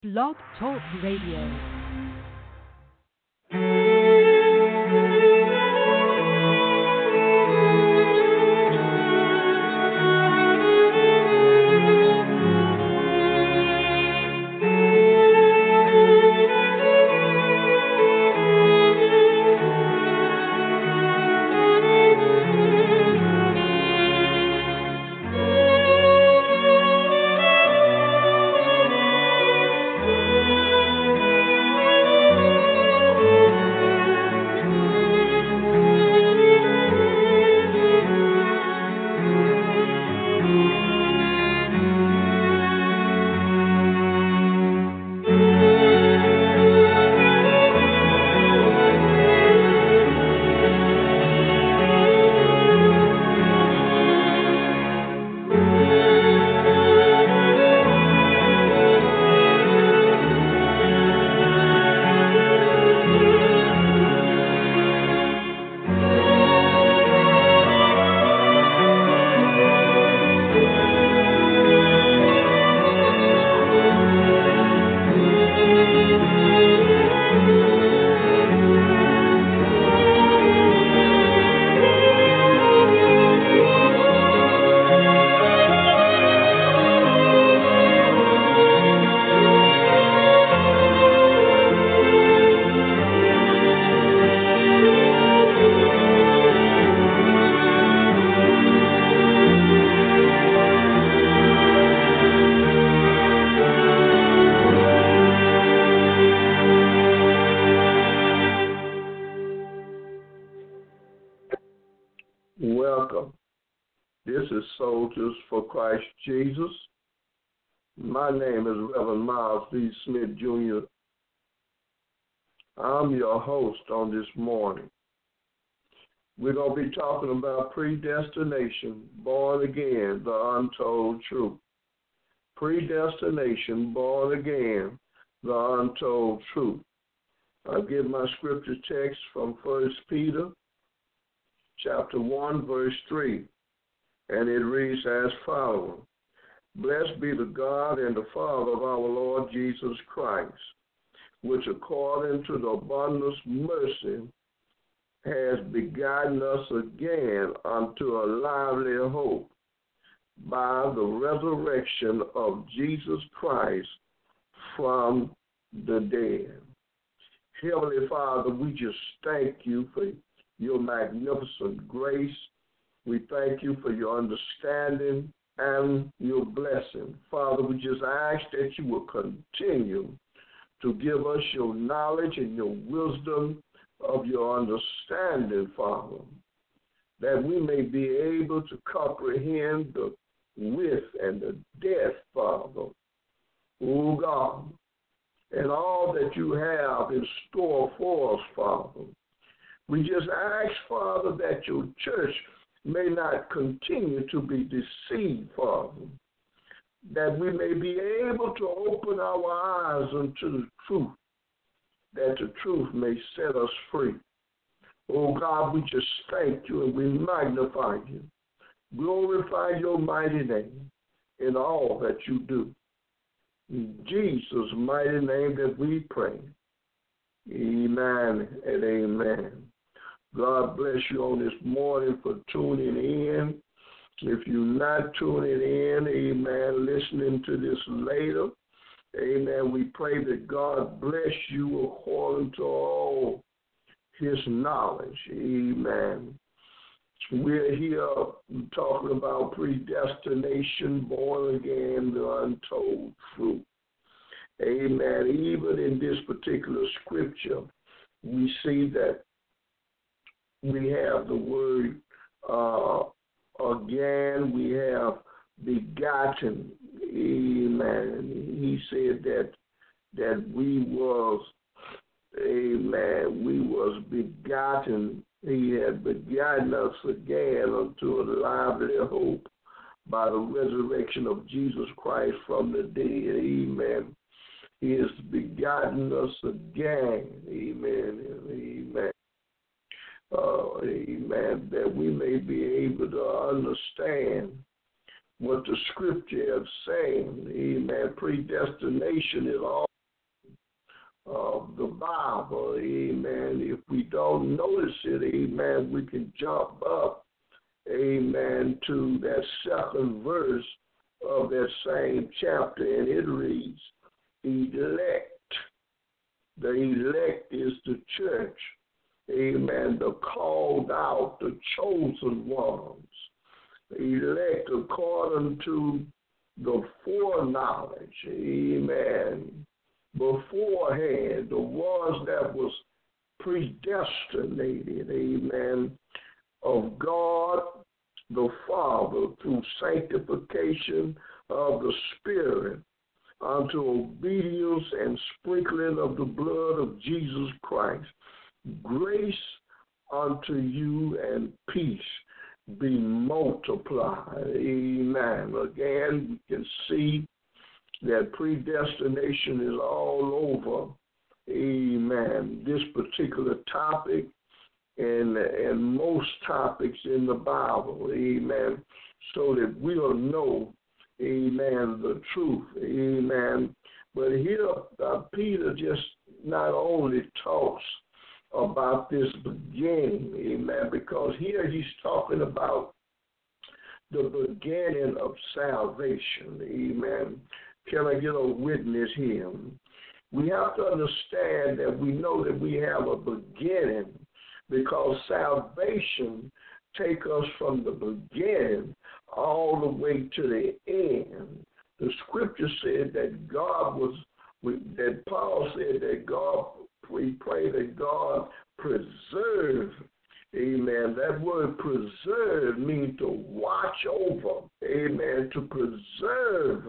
Blog Talk Radio. Welcome. This is Soldiers for Christ Jesus. My name is Reverend Miles V. Smith, Jr. I'm your host on this morning. We're going to be talking about predestination, born again, the untold truth. Predestination, born again, the untold truth. I'll give my scripture text from 1 Peter chapter 1, verse 3, and it reads as follows. Blessed be the God and the Father of our Lord Jesus Christ, which according to the abundant mercy has begotten us again unto a lively hope by the resurrection of Jesus Christ from the dead. Heavenly Father, we just thank you for your magnificent grace. We thank you for your understanding and your blessing. Father, we just ask that you will continue to give us your knowledge and your wisdom of your understanding, Father, that we may be able to comprehend the width and the depth, Father, oh God, and all that you have in store for us, Father. We just ask, Father, that your church may not continue to be deceived, Father, that we may be able to open our eyes unto the truth, that the truth may set us free. Oh, God, we just thank you and we magnify you. Glorify your mighty name in all that you do. In Jesus' mighty name that we pray. Amen and amen. God bless you on this morning for tuning in. If you're not tuning in, amen, listening to this later, amen, we pray that God bless you according to all his knowledge. Amen. We're here talking about predestination, born again, the untold truth. Amen. Even in this particular scripture, we see that we have the word again, we have begotten. Amen. He said that we was, amen, we was begotten. He had begotten us again unto a lively hope by the resurrection of Jesus Christ from the dead. Amen. He has begotten us again. Amen. Amen. Amen. That we may be able to understand what the scripture is saying. Amen. Predestination is all Bible, amen, if we don't notice it, amen, we can jump up, amen, to that second verse of that same chapter, and it reads, elect. The elect is the church, amen, the called out, the chosen ones. Elect according to the foreknowledge, amen, beforehand, the ones that was predestinated, amen, of God the Father through sanctification of the Spirit unto obedience and sprinkling of the blood of Jesus Christ. Grace unto you and peace be multiplied. Amen. Again, we can see that predestination is all over, amen, this particular topic and most topics in the Bible, amen, so that we'll know, amen, the truth, amen. But here, Peter just not only talks about this beginning, amen, because here he's talking about the beginning of salvation, amen. Can I get a witness here? We have to understand that we know that we have a beginning because salvation takes us from the beginning all the way to the end. The scripture said that that Paul said that God, we pray that God preserve. Amen. That word preserve means to watch over. Amen. To preserve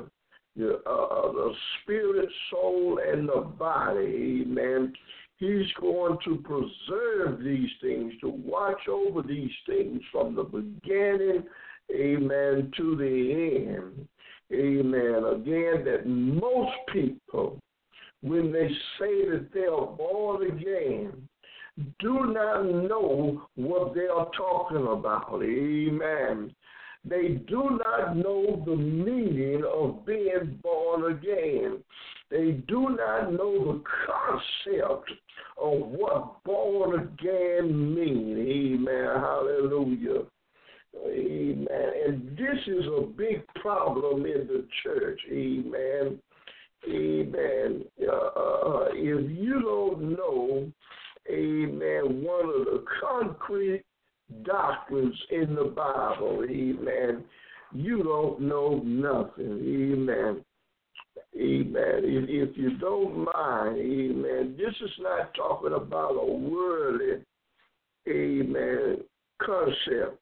the spirit, soul, and the body. Amen. He's going to preserve these things, to watch over these things from the beginning, amen, to the end. Amen. Again, that most people, when they say that they are born again, do not know what they are talking about. Amen. They do not know the meaning of being born again. They do not know the concept of what born again means. Amen. Hallelujah. Amen. And this is a big problem in the church. Amen. Amen. If you don't know, amen, one of the concrete doctrines in the Bible, amen, you don't know nothing. Amen. Amen. If you don't mind, amen, this is not talking about a worldly, amen, concept.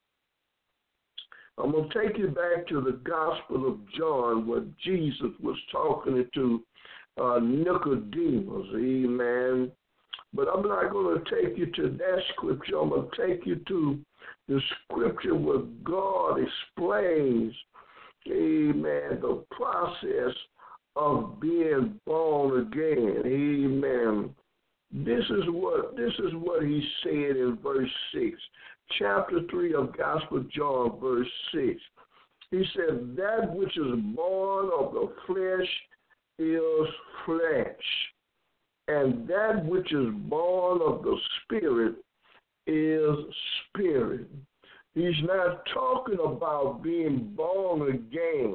I'm going to take you back to the Gospel of John where Jesus was talking to Nicodemus, amen. But I'm not going to take you to that scripture. I'm going to take you to the scripture where God explains, amen, the process of being born again, amen. This is what he said in verse 6, chapter 3 of Gospel of John, verse 6. He said, that which is born of the flesh is flesh, and that which is born of the Spirit is spirit. He's not talking about being born again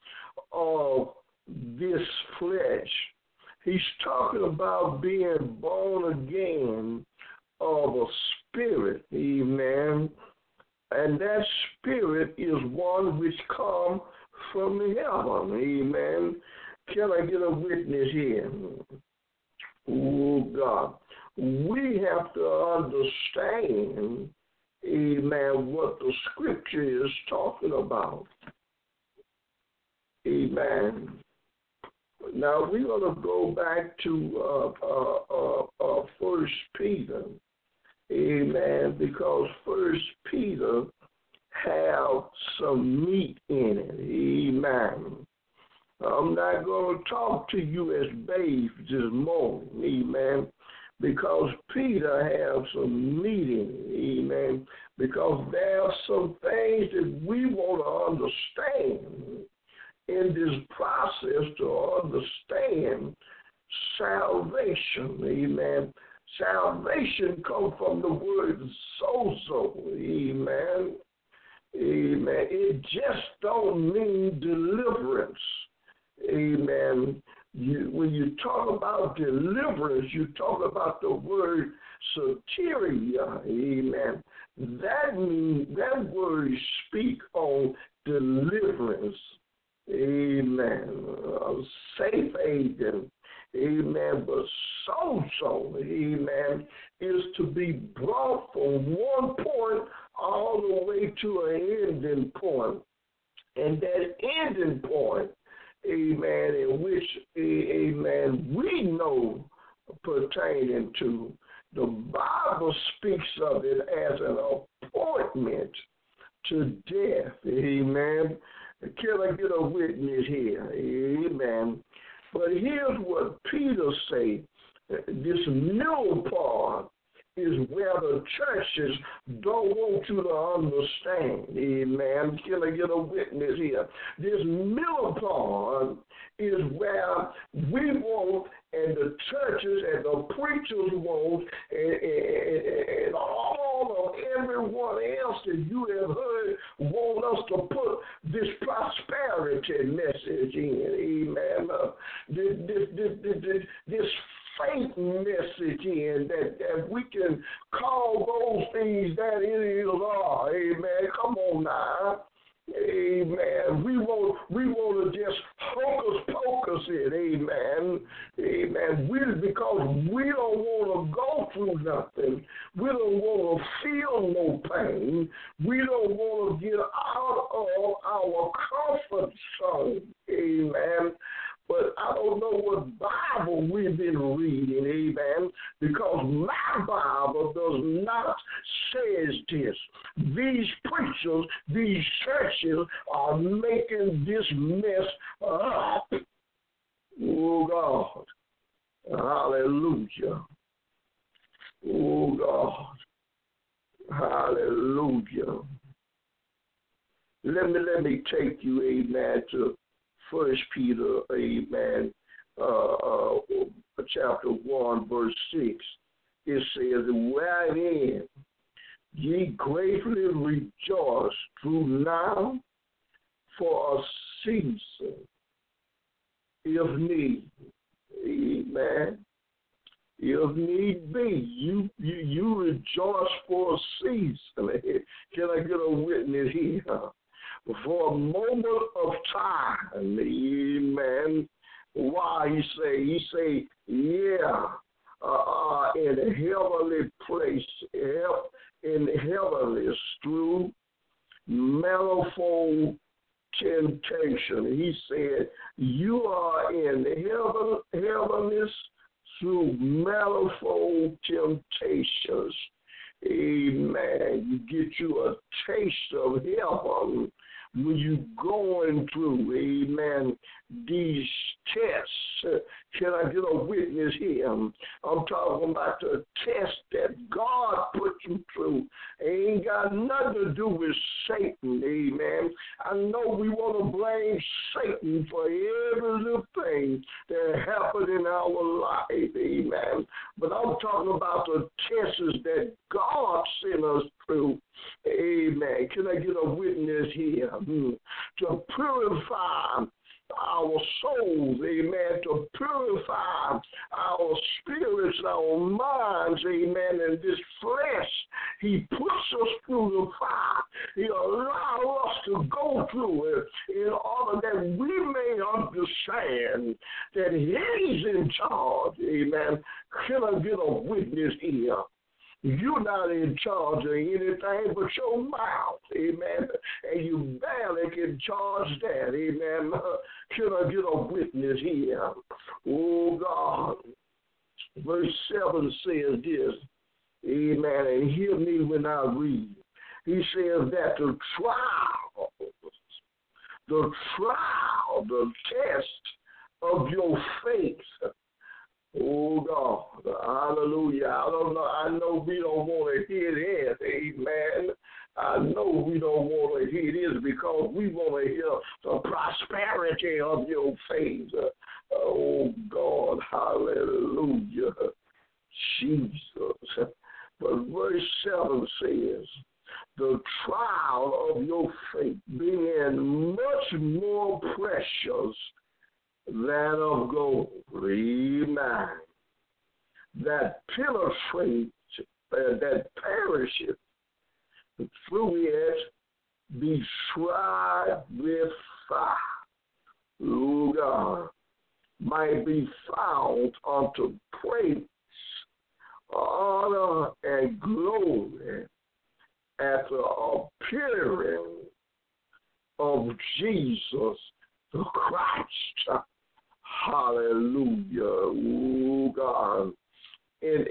of this flesh. He's talking about being born again of a spirit, amen. And that spirit is one which comes from heaven, amen. Can I get a witness here? Oh, God. We have to understand, amen, what the scripture is talking about. Amen. Now, we're going to go back to 1 Peter, amen, because 1 Peter have some meat in it, amen. I'm not going to talk to you as babes this morning, amen, because Peter has some meat in it, amen, because there are some things that we want to understand in this process to understand salvation. Amen. Salvation comes from the word sozo. Amen. Amen. It just don't mean deliverance. Amen. When you talk about deliverance, you talk about the word soteria. Amen. That means that word speak on deliverance. Amen. Safe haven. Amen. But sozo, amen, is to be brought from one point all the way to an ending point. And that ending point, amen, in which, amen, we know pertaining to, the Bible speaks of it as an appointment to death. Amen. Can I get a witness here? Amen. But here's what Peter say. This middle part is where the churches don't want you to understand. Amen. Can I get a witness here? This middle part is where we want, and the churches and the preachers want, and all of everyone else that you have heard want us to put this prosperity message in. Amen. This faith message in that we can call those things that it is are. Amen. Come on now. Amen. We want to just hocus pocus it. Amen. Amen. Because we don't want to go through nothing. We don't want to feel no pain. We don't want to get out of our comfort zone. Amen. But I don't know what Bible we've been reading, amen, because my Bible does not say this. These preachers, these churches are making this mess up. Oh, God. Hallelujah. Oh, God. Hallelujah. Let me take you, amen, to 1 Peter, amen, chapter 1, verse 6. It says, wherein ye greatly rejoice through now for a season, if need. Amen. If need be, you rejoice for a season. Can I get a witness here? For a moment of time, amen. Why he say, yeah, in a heavenly place, in heavenlies through manifold temptation. He said, you are in heavenlies through manifold temptations. Amen. You get you a taste of heaven when you're going through, amen, these tests. Can I get a witness here? I'm talking about the test that God put you through. It ain't got nothing to do with Satan, amen. I know we want to blame Satan for every little thing that happened in our life, amen. But I'm talking about the tests that God sent us through, amen. Can I get a witness here? To purify our souls, amen, to purify our spirits, our minds, amen, and this flesh. He puts us through the fire. He allows us to go through it in order that we may understand that He's in charge, amen. Can I get a witness here? You're not in charge of anything but your mouth, amen, and you barely can charge that, amen. Can I get a witness here? Oh, God. Verse 7 says this, amen, and hear me when I read. He says that the test of your faith, oh, God, hallelujah. I don't know. I know we don't want to hear that, amen. I know we don't want to hear this because we want to hear the prosperity of your faith. Oh, God, hallelujah, Jesus. But verse 7 says, the trial of your faith being much more precious than of gold, amen, that penetrates, that perishes, through it be tried with fire, oh God, might be found unto praise, honor, and glory at the appearing of Jesus the Christ. Hallelujah, oh God. And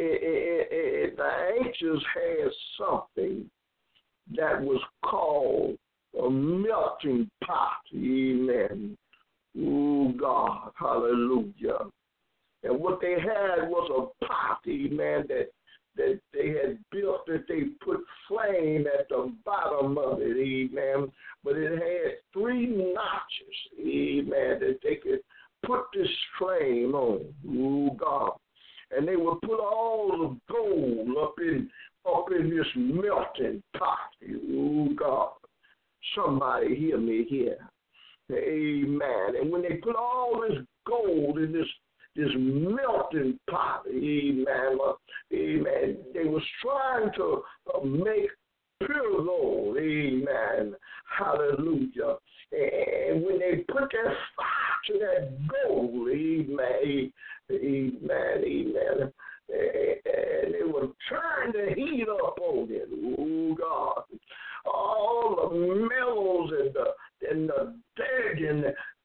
the ancients had something that was called a melting pot. Amen. Oh, God. Hallelujah. And what they had was a pot, amen, that they had built, that they put flame at the bottom of it, amen. But it had 3 notches, amen, that they could put this flame on. Oh, God. And they would put all the gold up in this melting pot. Oh, God. Somebody hear me here. Amen. And when they put all this gold in this melting pot, amen, amen, they was trying to make pure gold, amen, hallelujah. And when they put that fire to that gold, amen, amen, amen, and they would turn the heat up on it, oh God. All the metals and the dirt and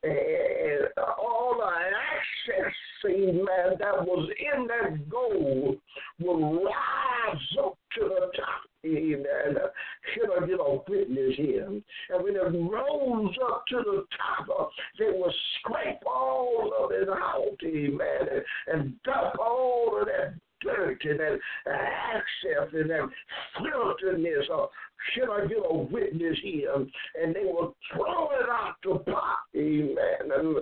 all the access, man, that was in that gold will rise up to the top. Amen. Should I get a witness here? And when it rose up to the top, they will scrape all of it out, amen, and dump all of that dirt and that access and that filthiness. Should I get a witness here? And they will throw it out the pot, amen,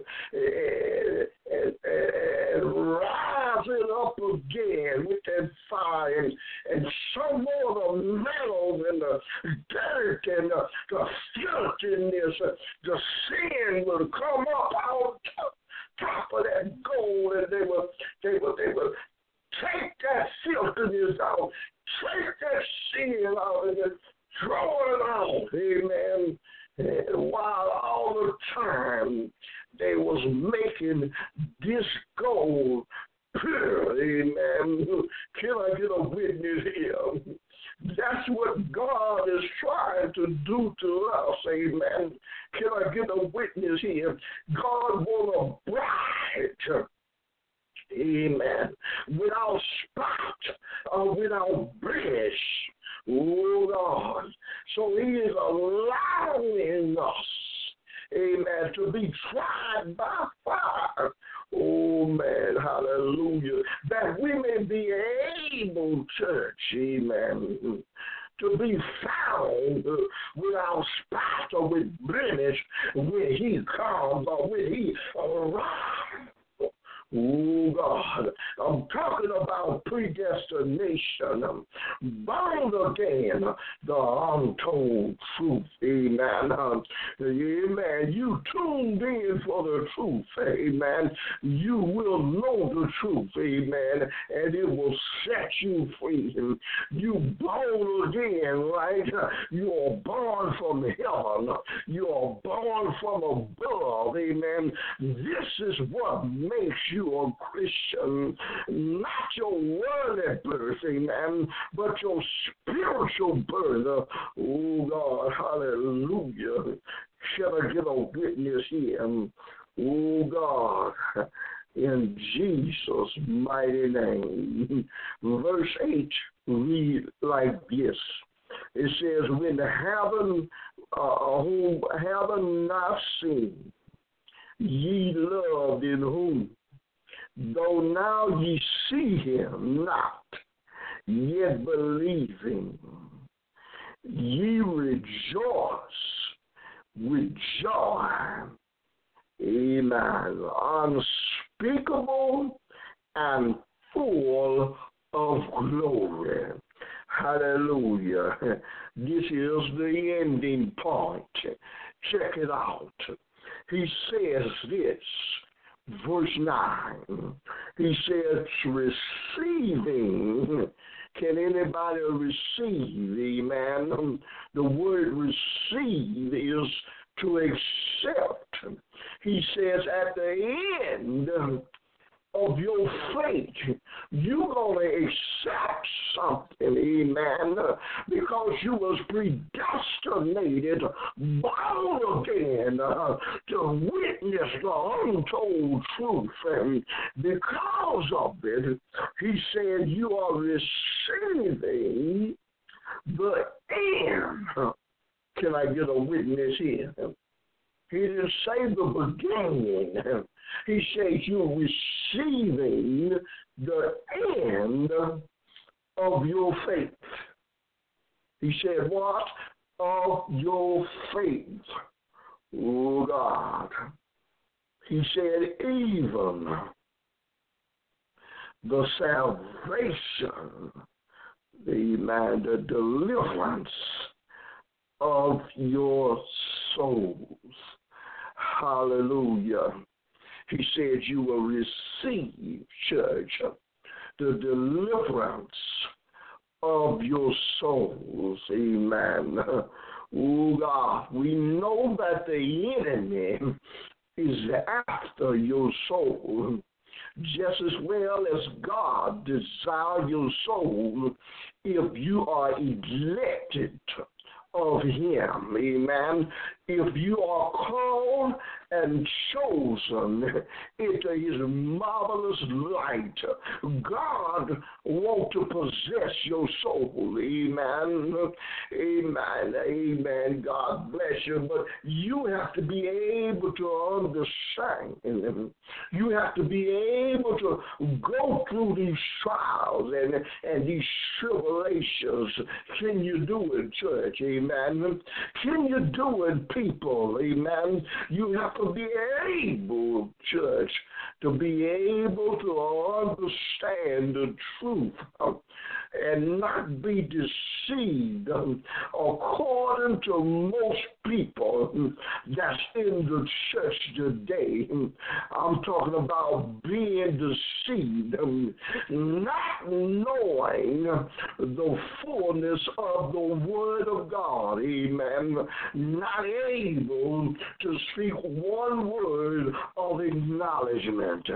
and rise it up again with that fire, and some more of the metals and the dirt and the filthiness, the sin will come up out top of that gold, and they will take that filthiness out, take that sin out, and then throw it out, amen. And while all the time they was making this gold pure, amen. Can I get a witness here? That's what God is trying to do to us, amen. Can I get a witness here? God wants a bride, amen, without spot, without blemish. Oh, God. So he is allowing us, amen, to be tried by fire. Oh, man, hallelujah. That we may be able, church, amen, to be found without spot or with blemish when he comes or when he arrives. Oh, God, I'm talking about predestination, bound again, the untold truth, amen. Amen. You tuned in for the truth, amen. You will know the truth, amen, and it will set you free. You born again, right? You are born from heaven. You are born from above, amen. This is what makes you a Christian, not your worldly birth, amen, but your spiritual birth. Oh, God, hallelujah. Shall I get a witness here? Oh, God, in Jesus' mighty name. Verse 8 read like this. It says, when heaven, whom heaven not seen, ye loved in whom, though now ye see him not, yet believing, ye rejoice with joy, amen, unspeakable and full of glory. Hallelujah. This is the ending point. Check it out. He says this, verse 9. He says, receiving. Can anybody receive? Amen. The word receive is to accept. He says at the end of your faith, you're going to accept something, amen, because you was predestinated, born again, to witness the untold truth. And because of it, he said you are receiving the end. Can I get a witness here? He didn't say the beginning. He says you're receiving the end of your faith. He said, what? Of your faith. Oh, God. He said, even the salvation, the deliverance of your souls. Hallelujah. He said you will receive, church, the deliverance of your souls. Amen. Oh, God, we know that the enemy is after your soul just as well as God desires your soul if you are elected of him. Amen. If you are called and chosen into his marvelous light, God wants to possess your soul. Amen. Amen. Amen. God bless you. But you have to be able to understand. You have to be able to go through these trials and these tribulations. Can you do it, church? Amen. Can you do it, people? Amen. You have to be able, church, to be able to understand the truth and not be deceived according to most people that's in the church today. I'm talking about being deceived, not knowing the fullness of the Word of God. Amen. Not able to speak one word of acknowledgement.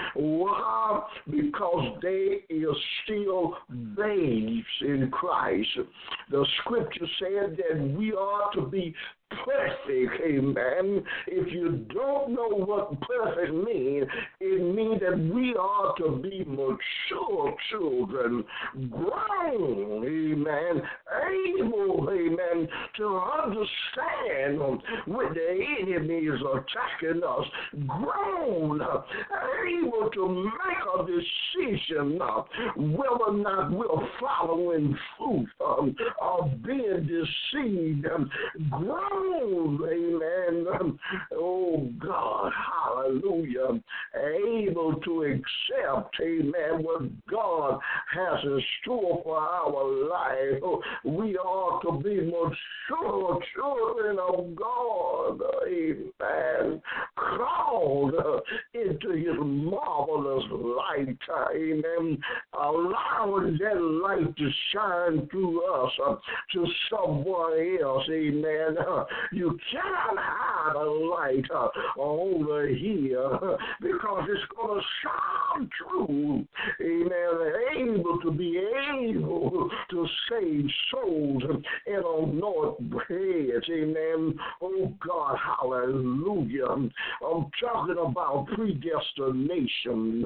Why? Because they are still babes in Christ. The scripture said that we are to be perfect, amen. If you don't know what perfect means, it means that we are to be mature children, grown, amen, able, amen, to understand when the enemy is attacking us, grown, able to make a decision whether or not we're following truth or being deceived, grown. Amen. Oh, God, hallelujah. Able to accept, amen, what God has in store for our life. We are to be mature children of God. Amen. Called into his marvelous light. Amen. Allowing that light to shine through us to someone else. Amen. You cannot hide a light over here because it's going to shine through. Amen. Able to be able to save souls and anoint heads. Amen. Oh, God, hallelujah. I'm talking about predestination.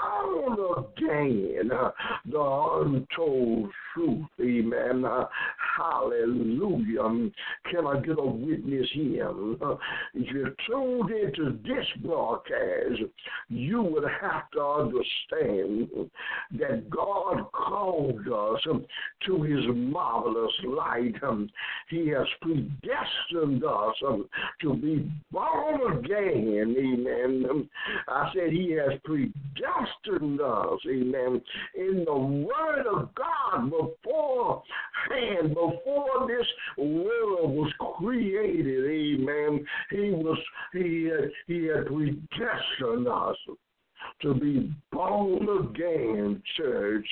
Born again, the untold truth. Amen. Hallelujah. Can I get a witness here? If you're tuned into this broadcast, you would have to understand that God called us to his marvelous light. He has predestined us to be born again. Amen. I said he has predestined us. Amen. In the word of God beforehand, before this world was created. Amen. He had predestined us to be born again, church.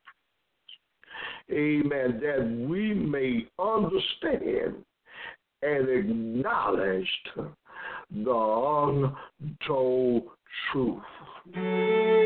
Amen. That we may understand and acknowledge the untold truth.